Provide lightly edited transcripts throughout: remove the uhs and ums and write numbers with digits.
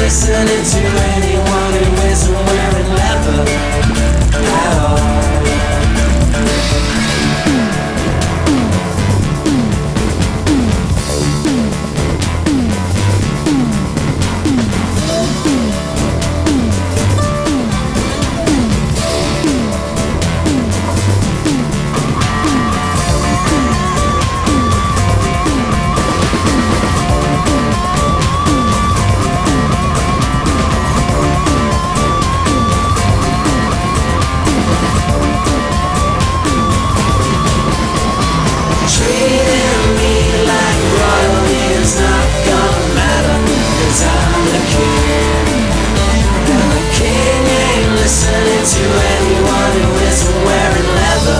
listening to anyone who isn't wearing leather at all. To anyone who isn't wearing leather,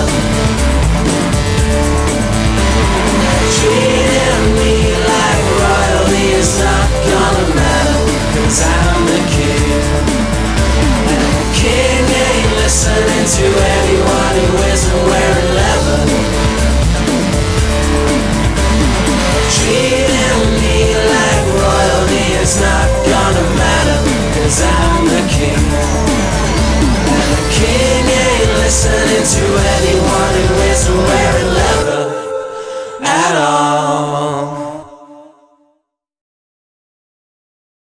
treating me like royalty is not gonna matter, 'cause I'm the king. And the king ain't listening to anyone who isn't wearing leather. Treating me like royalty is not gonna matter, 'cause I'm the king. King ain't listening to anyone who isn't wearing